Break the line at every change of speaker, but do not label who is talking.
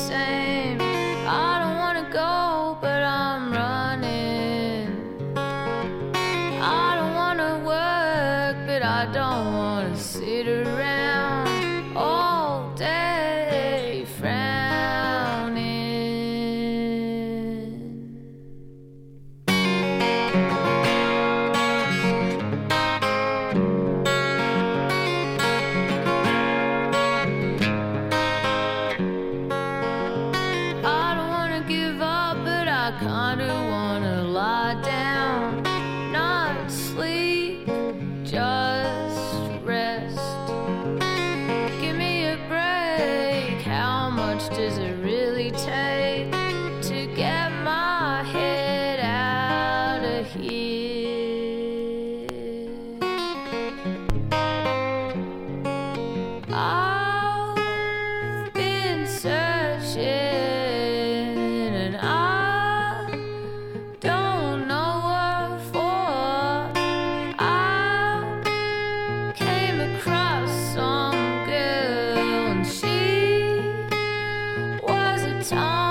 same. I don't wanna go, but I'm running. I don't wanna work, but I don't wanna sit around all day frowning. I don't wanna give up, but I kinda wanna lie down, not sleep, just rest. Give me a break. How much does it really take to get my head out of here? I've been searching and I don't know what for. I came across some girl and she was a time